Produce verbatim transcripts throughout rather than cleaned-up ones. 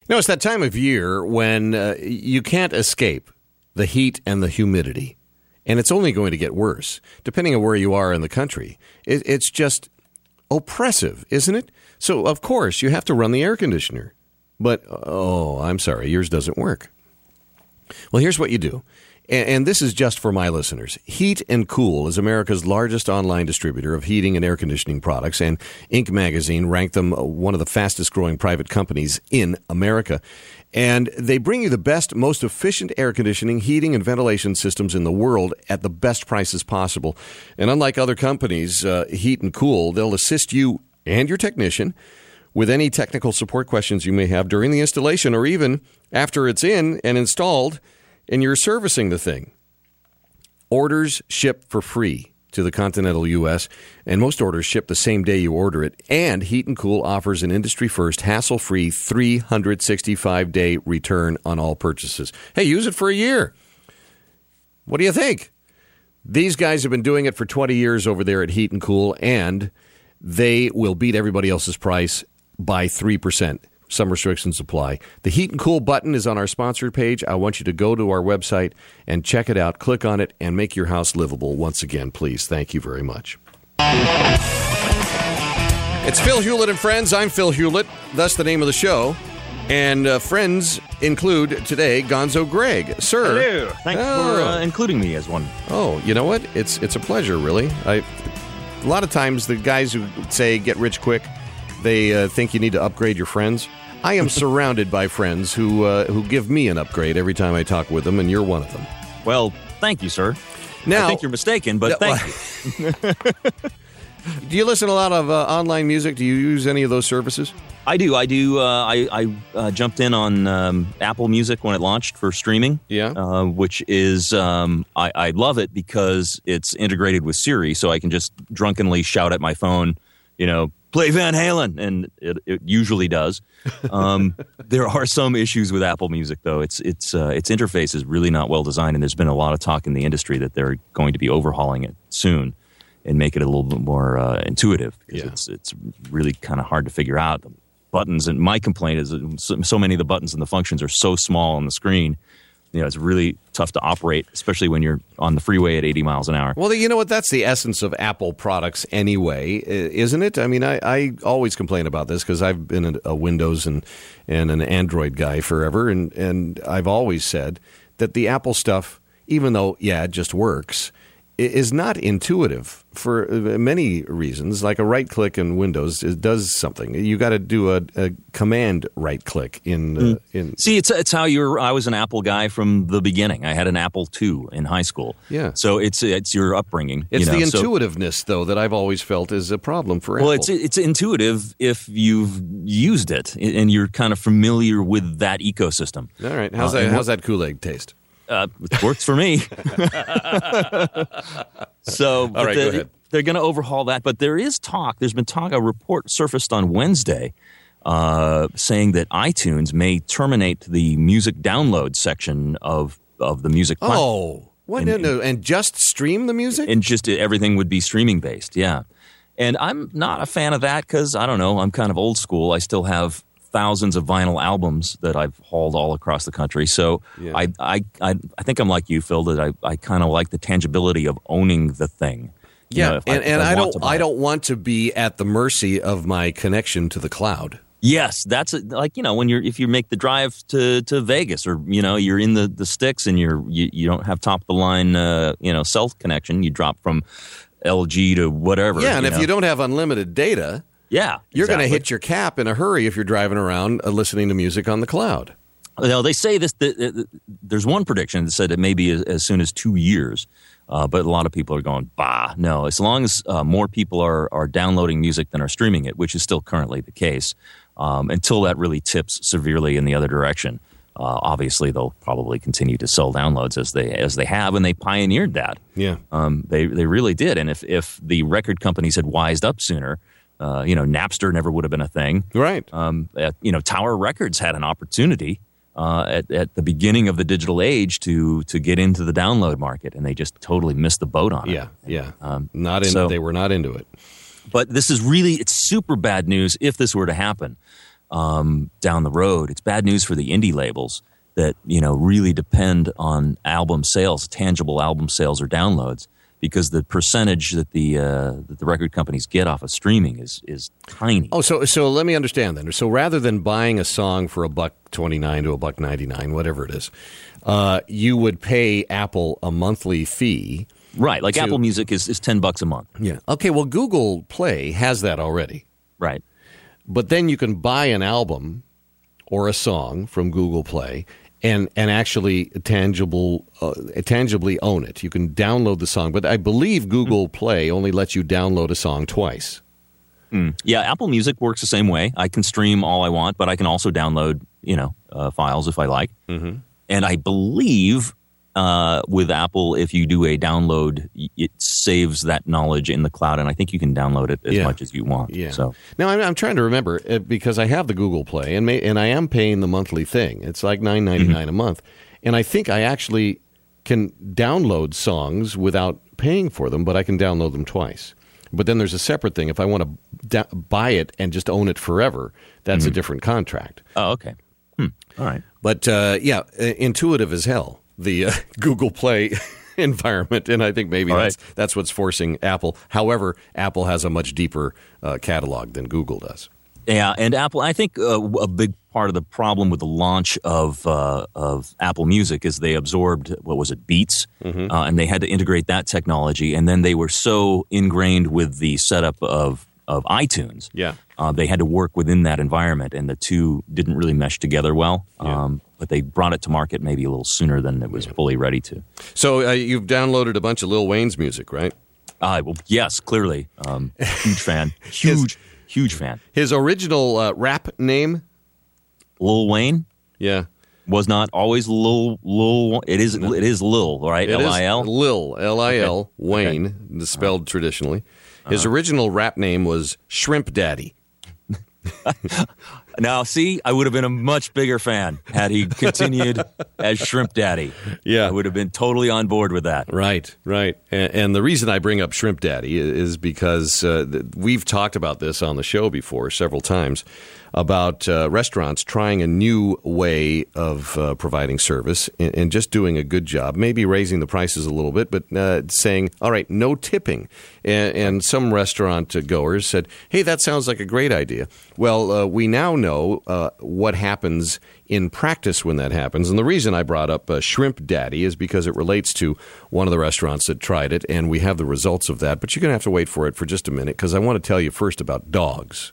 No, it's that time of year when uh, you can't escape the heat and the humidity. And it's only going to get worse, depending on where you are in the country. It, it's just oppressive, isn't it? So, of course, you have to run the air conditioner. But, oh, I'm sorry, yours doesn't work. Well, here's what you do. And, and this is just for my listeners. Heat and Cool is America's largest online distributor of heating and air conditioning products. And Inc magazine ranked them one of the fastest growing private companies in America. And they bring you the best, most efficient air conditioning, heating, and ventilation systems in the world at the best prices possible. And unlike other companies, uh, Heat and Cool, they'll assist you and your technician with any technical support questions you may have during the installation or even after it's in and installed and you're servicing the thing. Orders ship for free to the continental U S, and most orders ship the same day you order it. And Heat and Cool offers an industry-first, hassle-free three hundred sixty-five day return on all purchases. Hey, use it for a year. What do you think? These guys have been doing it for twenty years over there at Heat and Cool, and they will beat everybody else's price by three percent. Some restrictions apply. The Heat and Cool button is on our sponsored page. I want you to go to our website and check it out. Click on it and make your house livable. Once again, please. Thank you very much. It's Phil Hewlett and Friends. I'm Phil Hewlett. That's the name of the show. And uh, friends include today Gonzo Greg. Sir. Hello. Thanks oh. for uh, including me as one. Oh, you know what? It's it's a pleasure, really. I, a lot of times the guys who say get rich quick, they uh, think you need to upgrade your friends. I am surrounded by friends who uh, who give me an upgrade every time I talk with them, and you're one of them. Well, thank you, sir. Now, I think you're mistaken, but thank you. Do you listen to a lot of uh, online music? Do you use any of those services? I do. I do. Uh, I, I uh, jumped in on um, Apple Music when it launched for streaming. Yeah. Uh, which is, um, I, I love it because it's integrated with Siri, so I can just drunkenly shout at my phone, you know, play Van Halen, and it, it usually does. Um, there are some issues with Apple Music, though. Its its uh, its interface is really not well designed, and there's been a lot of talk in the industry that they're going to be overhauling it soon and make it a little bit more uh, intuitive. Because yeah. it's it's really kind of hard to figure out. The buttons, and my complaint is that so, so many of the buttons and the functions are so small on the screen. You know, it's really tough to operate, especially when you're on the freeway at eighty miles an hour. Well, you know what? That's the essence of Apple products anyway, isn't it? I mean, I, I always complain about this because I've been a Windows and, and an Android guy forever, and, and I've always said that the Apple stuff, even though, yeah, it just works, is not intuitive for many reasons. Like a right click in Windows, it does something. You got to do a, a command right click in. Uh, in. See, it's it's how you're. I was an Apple guy from the beginning. I had an Apple two in high school. Yeah. So it's it's your upbringing. It's you know? the intuitiveness, so, though, that I've always felt is a problem for well, Apple. Well, it's it's intuitive if you've used it and you're kind of familiar with that ecosystem. All right. How's uh, that? How's that Kool-Aid taste? Uh, it works for me. so All right, the, go ahead. They're going to overhaul that. But there is talk. There's been talk. A report surfaced on Wednesday uh, saying that iTunes may terminate the music download section of, of the music platform. Oh, what? And, no, no, and just stream the music? And just everything would be streaming based, yeah. And I'm not a fan of that because, I don't know, I'm kind of old school. I still have thousands of vinyl albums that I've hauled all across the country. So yeah. I, I, I, I think I'm like you, Phil, that I, I kind of like the tangibility of owning the thing. You yeah, know, and, I, and I, I don't I it. don't want to be at the mercy of my connection to the cloud. Yes, that's a, like, you know, when you're if you make the drive to, to Vegas, or, you know, you're in the, the sticks and you're you, you don't have top of the line uh, you know, cell connection, you drop from L G to whatever. Yeah, and you if know. you don't have unlimited data, yeah, you're exactly. going to hit your cap in a hurry if you're driving around uh, listening to music on the cloud. Now, they say this. That, that, that, there's one prediction that said it may be as, as soon as two years, uh, but a lot of people are going, bah, no. As long as uh, more people are are downloading music than are streaming it, which is still currently the case, um, until that really tips severely in the other direction. Uh, obviously, they'll probably continue to sell downloads as they as they have, and they pioneered that. Yeah, um, they they really did. And if if the record companies had wised up sooner. Uh, you know, Napster never would have been a thing. Right. Um, at, you know, Tower Records had an opportunity uh, at, at the beginning of the digital age to to get into the download market, and they just totally missed the boat on yeah, it. Yeah, yeah. Um, not in, so, they were not into it. But this is really, it's super bad news if this were to happen. um, down the road. It's bad news for the indie labels that, you know, really depend on album sales, tangible album sales or downloads, because the percentage that the uh, that the record companies get off of streaming is is tiny. Oh, so so let me understand then. So rather than buying a song for a buck twenty-nine to a buck ninety-nine, whatever it is, uh, you would pay Apple a monthly fee. Right, like to, Apple Music is, is ten bucks a month. Yeah. Okay, well, Google Play has that already. Right. But then you can buy an album or a song from Google Play and and actually tangible uh, tangibly own it. You can download the song, but I believe Google mm. Play only lets you download a song twice. Mm. Yeah, Apple Music works the same way. I can stream all I want, but I can also download, you know, uh, files if I like. Mm-hmm. And I believe uh, with Apple, if you do a download, it saves that knowledge in the cloud, and I think you can download it as yeah. much as you want. Yeah. So now I'm, I'm trying to remember uh, because I have the Google Play, and may, and I am paying the monthly thing. It's like nine ninety-nine mm-hmm. a month, and I think I actually can download songs without paying for them, but I can download them twice. But then there's a separate thing. If I want to da- buy it and just own it forever, that's mm-hmm. a different contract. Oh, okay. Hmm. All right. But uh, yeah, intuitive as hell, the uh, Google Play environment, and I think maybe that's, right. that's what's forcing Apple. However, Apple has a much deeper uh, catalog than Google does. Yeah, and Apple, I think uh, a big part of the problem with the launch of uh, of Apple Music is they absorbed, what was it, Beats, mm-hmm. uh, and they had to integrate that technology, and then they were so ingrained with the setup of of iTunes. Yeah. Uh, they had to work within that environment, and the two didn't really mesh together well. Yeah. Um, but they brought it to market maybe a little sooner than it was yeah. fully ready to. So uh, you've downloaded a bunch of Lil Wayne's music, right? Uh, well, yes, clearly. Um, huge fan. Huge, his, huge fan. His original uh, rap name? Lil Wayne? Yeah. Was not always Lil, Lil, it is, it is Lil, right? It L I L? Is Lil, L I L, okay. Wayne, okay. spelled uh-huh. traditionally. His uh-huh. original rap name was Shrimp Daddy. Now, see, I would have been a much bigger fan had he continued as Shrimp Daddy. Yeah. I would have been totally on board with that. Right, right. And, and the reason I bring up Shrimp Daddy is because uh, we've talked about this on the show before several times about uh, restaurants trying a new way of uh, providing service and, and just doing a good job, maybe raising the prices a little bit, but uh, saying, all right, no tipping. And, and some restaurant goers said, hey, that sounds like a great idea. Well, uh, we now know uh, what happens in practice when that happens. And the reason I brought up uh, Shrimp Daddy is because it relates to one of the restaurants that tried it, and we have the results of that. But you're going to have to wait for it for just a minute because I want to tell you first about Dogs.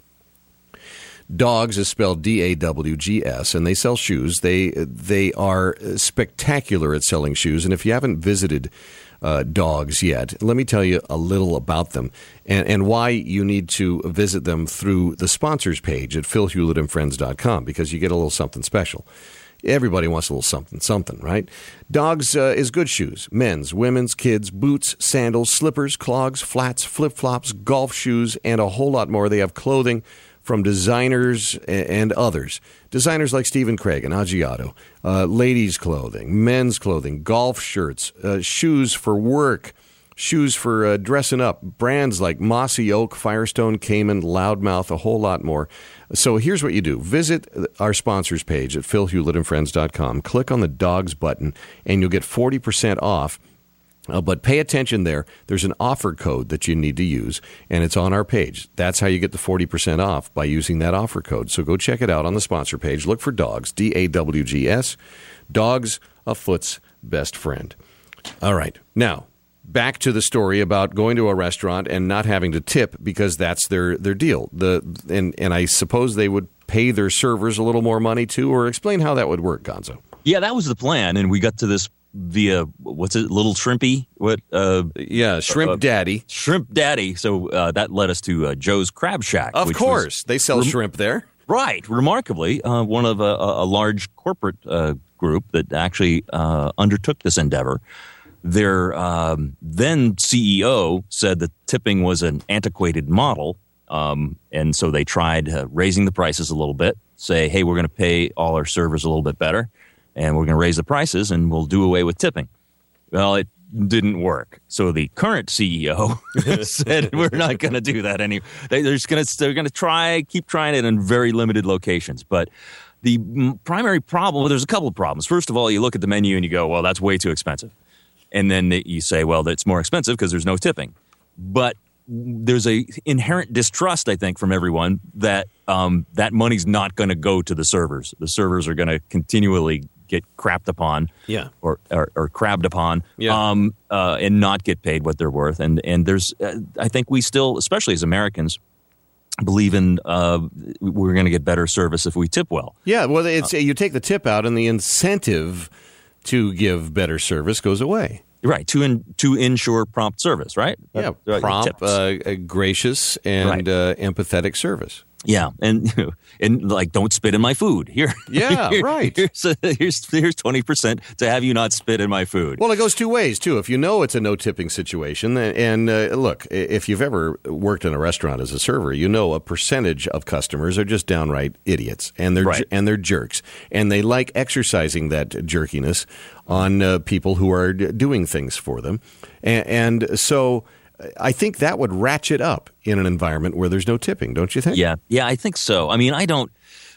Dogs is spelled D A W G S, and they sell shoes. They they are spectacular at selling shoes, and if you haven't visited uh, Dogs yet, let me tell you a little about them and, and why you need to visit them through the sponsors page at phil hewlett and friends dot com, because you get a little something special. Everybody wants a little something, something, right? Dogs uh, is good shoes. Men's, women's, kids, boots, sandals, slippers, clogs, flats, flip-flops, golf shoes, and a whole lot more. They have clothing from designers and others. Designers like Stephen Craig and Aggiato, uh, ladies' clothing, men's clothing, golf shirts, uh, shoes for work, shoes for uh, dressing up, brands like Mossy Oak, Firestone, Cayman, Loudmouth, a whole lot more. So here's what you do. Visit our sponsors page at phil hewlett and friends dot com. Click on the Dogs button, and you'll get forty percent off. Uh, but pay attention there. There's an offer code that you need to use, and it's on our page. That's how you get the forty percent off, by using that offer code. So go check it out on the sponsor page. Look for Dogs, D A W G S. Dogs, a foot's best friend. All right. Now, back to the story about going to a restaurant and not having to tip because that's their, their deal. The and, and I suppose they would pay their servers a little more money, too, or explain how that would work, Gonzo. Yeah, that was the plan, and we got to this via, what's it, Little Shrimpy? What? Uh, yeah, Shrimp uh, Daddy. Shrimp Daddy. So uh, that led us to uh, Joe's Crab Shack. Of course. Was, they sell rem- shrimp there. Right. Remarkably, uh, one of a, a large corporate uh, group that actually uh, undertook this endeavor. Their um, then C E O said that tipping was an antiquated model, um, and so they tried uh, raising the prices a little bit, say, hey, we're going to pay all our servers a little bit better, and we're going to raise the prices, and we'll do away with tipping. Well, it didn't work. So the current C E O said we're not going to do that anymore. They, they're just going to they're going to try keep trying it in very limited locations. But the primary problem, well, there's a couple of problems. First of all, you look at the menu and you go, well, that's way too expensive. And then you say, well, that's more expensive because there's no tipping. But there's a inherent distrust, I think, from everyone that um, that money's not going to go to the servers. The servers are going to continually get crapped upon, yeah, or or, or crabbed upon, yeah. um, uh, and not get paid what they're worth. And and there's, uh, I think we still, especially as Americans, believe in uh, we're going to get better service if we tip well. Yeah, well, it's uh, you take the tip out, and the incentive to give better service goes away. Right, to in, to ensure prompt service, right? Yeah, uh, prompt, uh, gracious, and right. uh, empathetic service. Yeah, and you know, and like, don't spit in my food. Here, yeah, here, right. Here's a, here's here's twenty percent to have you not spit in my food. Well, it goes two ways too. If you know it's a no tipping situation, and uh, look, if you've ever worked in a restaurant as a server, you know a percentage of customers are just downright idiots, and they're right. and they're jerks, and they like exercising that jerkiness on uh, people who are d- doing things for them, and, and so. I think that would ratchet up in an environment where there's no tipping, don't you think? Yeah, yeah, I think so. I mean, I don't.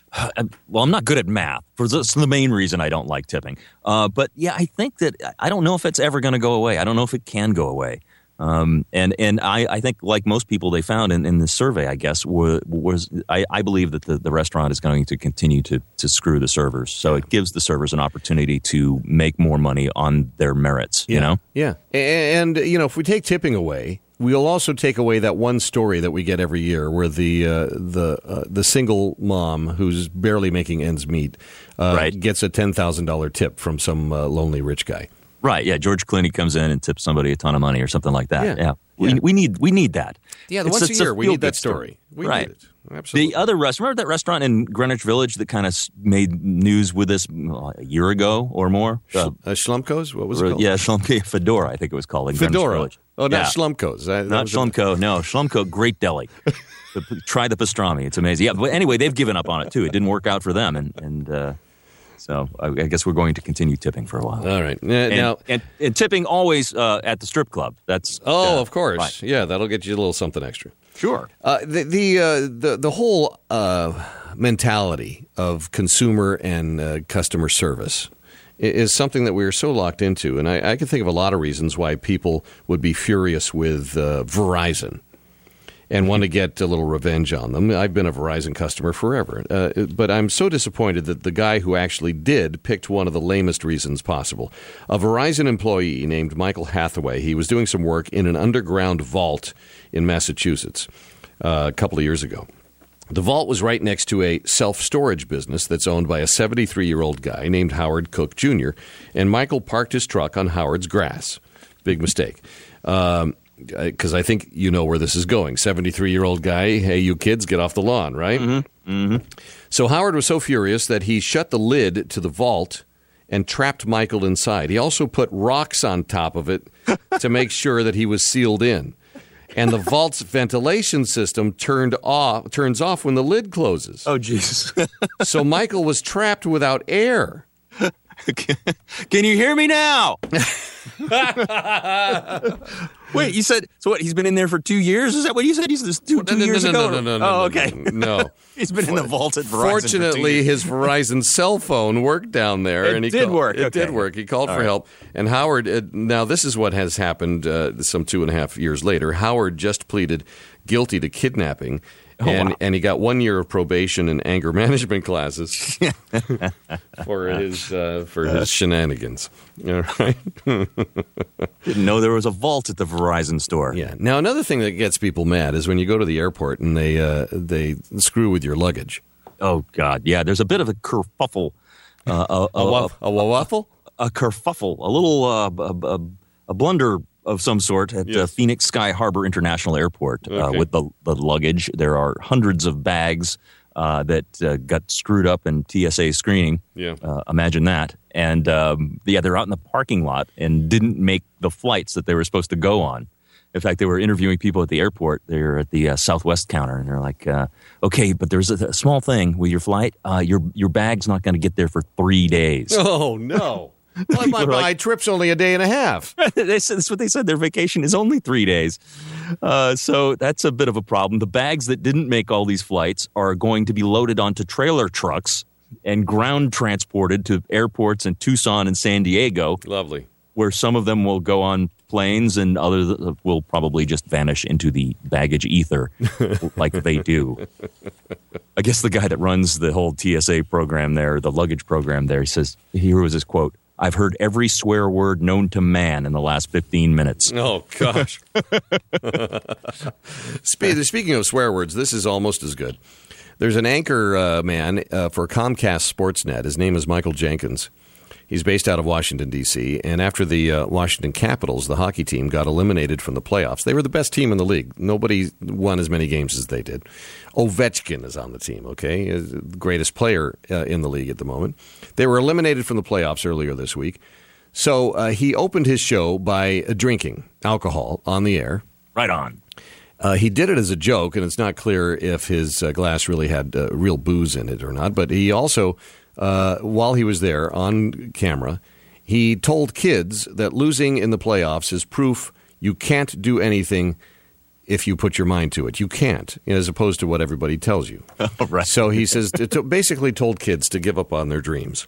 Well, I'm not good at math. For that's the main reason I don't like tipping. Uh, but yeah, I think that I don't know if it's ever going to go away. I don't know if it can go away. Um, and and I, I think, like most people, they found in, in this survey, I guess, was, was I, I believe that the, the restaurant is going to continue to to screw the servers. So it gives the servers an opportunity to make more money on their merits. Yeah. You know, yeah. And, and you know, if we take tipping away, we'll also take away that one story that we get every year, where the uh, the uh, the single mom who's barely making ends meet uh, right. gets a ten thousand dollar tip from some uh, lonely rich guy. Right, yeah. George Clooney comes in and tips somebody a ton of money or something like that. Yeah, yeah. We, yeah. we need we need that. Yeah, the it's, once it's a year a we need that story. story. We right. need it. Absolutely. The other restaurant, remember that restaurant in Greenwich Village that kind of made news with this a year ago or more? Sh- uh, Schlumko's? What was it called? Yeah, Schlumko, Fedora, I think it was called in Fedora. Greenwich Village. Oh, not yeah. Schlumko's. That, that not Schlumko, a- no. Schlumko, great deli. the, try the pastrami. It's amazing. Yeah, but anyway, they've given up on it, too. It didn't work out for them, and... and uh, So I guess we're going to continue tipping for a while. All right. Uh, and, now, and, and tipping always uh, at the strip club. That's oh, uh, of course. right. Yeah, that'll get you a little something extra. Sure. Uh, the the, uh, the the whole uh, mentality of consumer and uh, customer service is something that we are so locked into, and I, I can think of a lot of reasons why people would be furious with uh, Verizon and want to get a little revenge on them. I've been a Verizon customer forever, uh, but I'm so disappointed that the guy who actually did picked one of the lamest reasons possible. A Verizon employee named Michael Hathaway, he was doing some work in an underground vault in Massachusetts uh, a couple of years ago. The vault was right next to a self-storage business that's owned by a seventy-three-year-old guy named Howard Cook Junior, and Michael parked his truck on Howard's grass. Big mistake. Um Because I think you know where this is going. seventy-three-year-old guy, hey, you kids, get off the lawn, right? Mm-hmm. Mm-hmm. So Howard was so furious that he shut the lid to the vault and trapped Michael inside. He also put rocks on top of it to make sure that he was sealed in. And the vault's ventilation system turned off, turns off when the lid closes. Oh, Jesus. So Michael was trapped without air. Can you hear me now? Wait, you said, so what, he's been in there for two years? Is that what you said? He's this two, two no, no, years no, ago? No, no, no, no. Oh, okay. No. no. He's been in the vault at Verizon. Fortunately, his Verizon cell phone worked down there. It and he did called, work. It okay. did work. He called All for right. help. And Howard, uh, now this is what has happened uh, some two and a half years later. Howard just pleaded guilty to kidnapping. Oh, and wow. and he got one year of probation and anger management classes for his uh, for his shenanigans. All right. Didn't know there was a vault at the Verizon store. Yeah. Now another thing that gets people mad is when you go to the airport and they uh, they screw with your luggage. Oh God, yeah. There's a bit of a kerfuffle. Uh, a, a, A, wa- a waffle? a kerfuffle, a little uh, a, a, a blunder of some sort at Yeah. uh, Phoenix Sky Harbor International Airport uh, Okay. with the, the luggage. There are hundreds of bags uh, that uh, got screwed up in T S A screening. Yeah. Uh, imagine that. And um, yeah, they're out in the parking lot and didn't make the flights that they were supposed to go on. In fact, they were interviewing people at the airport. They were at the uh, Southwest counter, and they're like, uh, "Okay, but there's a, a small thing with your flight. Uh, your your bag's not going to get there for three days." Oh no. Well, my, my like, trip's only a day and a half. they said, that's what they said. Their vacation is only three days. Uh, so that's a bit of a problem. The bags that didn't make all these flights are going to be loaded onto trailer trucks and ground transported to airports in Tucson and San Diego. Lovely. Where some of them will go on planes and others will probably just vanish into the baggage ether like they do. I guess the guy that runs the whole T S A program there, the luggage program there, he says, here was his quote, "I've heard every swear word known to man in the last fifteen minutes. Oh, gosh. Speaking of swear words, this is almost as good. There's an anchor uh, man uh, for Comcast Sportsnet. His name is Michael Jenkins. He's based out of Washington, D C, and after the uh, Washington Capitals, the hockey team, got eliminated from the playoffs, they were the best team in the league. Nobody won as many games as they did. Ovechkin is on the team, okay? Is the greatest player uh, in the league at the moment. They were eliminated from the playoffs earlier this week. So uh, he opened his show by uh, drinking alcohol on the air. Right on. Uh, he did it as a joke, and it's not clear if his uh, glass really had uh, real booze in it or not. But he also, uh, while he was there on camera, he told kids that losing in the playoffs is proof you can't do anything if you put your mind to it. You can't, as opposed to what everybody tells you. Oh, right. So he says, to, basically told kids to give up on their dreams.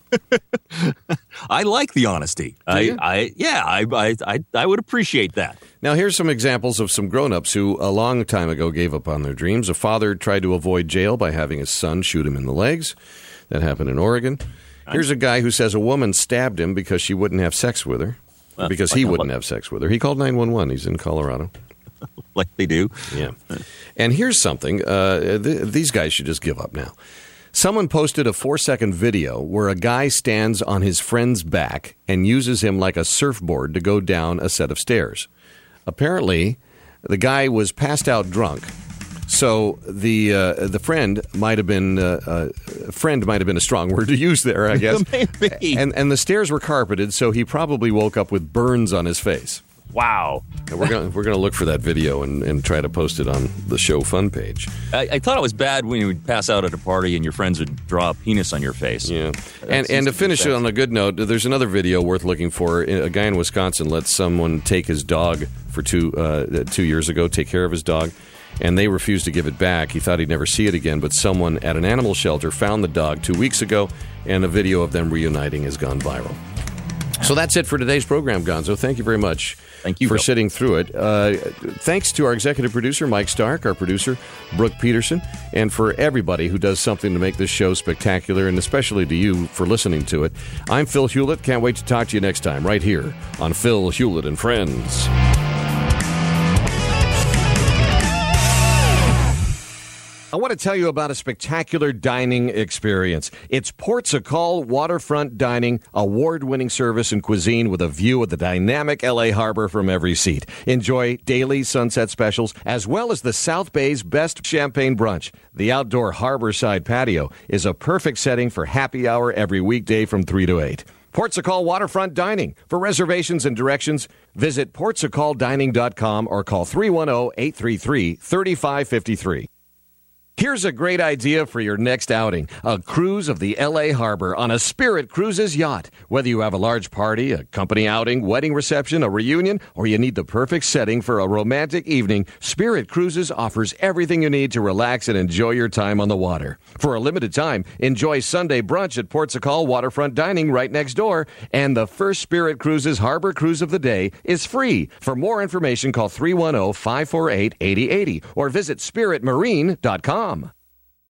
I like the honesty. I, I, yeah, I, I, I, I would appreciate that. Now, here's some examples of some grown-ups who a long time ago gave up on their dreams. A father tried to avoid jail by having his son shoot him in the legs. That happened in Oregon. Here's a guy who says a woman stabbed him because she wouldn't have sex with her, well, because like he a- wouldn't have sex with her. He called nine one one. He's in Colorado. Like they do. Yeah. And here's something. Uh, th- these guys should just give up now. Someone posted a four-second video where a guy stands on his friend's back and uses him like a surfboard to go down a set of stairs. Apparently, the guy was passed out drunk. So the uh, the friend might have been uh, uh, friend might have been a strong word to use there, I guess. Maybe. And and the stairs were carpeted, so he probably woke up with burns on his face. Wow. And we're gonna we're gonna look for that video and, and try to post it on the show fun page. I, I thought it was bad when you would pass out at a party and your friends would draw a penis on your face. Yeah, That and seems and to be finish it bad. on a good note, there's another video worth looking for. A guy in Wisconsin let someone take his dog for two uh, two years ago, take care of his dog, and they refused to give it back. He thought he'd never see it again, but someone at an animal shelter found the dog two weeks ago, and a video of them reuniting has gone viral. So that's it for today's program, Gonzo. Thank you very much. Thank you, for Bill. sitting through it. Uh, thanks to our executive producer, Mike Stark, our producer, Brooke Peterson, and for everybody who does something to make this show spectacular, and especially to you for listening to it. I'm Phil Hewlett. Can't wait to talk to you next time right here on Phil Hewlett and Friends. I want to tell you about a spectacular dining experience. It's Portugal Waterfront Dining, award-winning service and cuisine with a view of the dynamic L A harbor from every seat. Enjoy daily sunset specials, as well as the South Bay's best champagne brunch. The outdoor harborside patio is a perfect setting for happy hour every weekday from three to eight. Portugal Waterfront Dining. For reservations and directions, visit portugal dining dot com or call three one zero, eight three three, three five five three. Here's a great idea for your next outing. A cruise of the L A harbor on a Spirit Cruises yacht. Whether you have a large party, a company outing, wedding reception, a reunion, or you need the perfect setting for a romantic evening, Spirit Cruises offers everything you need to relax and enjoy your time on the water. For a limited time, enjoy Sunday brunch at Portugal Waterfront Dining right next door. And the first Spirit Cruises Harbor Cruise of the day is free. For more information, call three one zero, five four eight, eight zero eight zero or visit spirit marine dot com.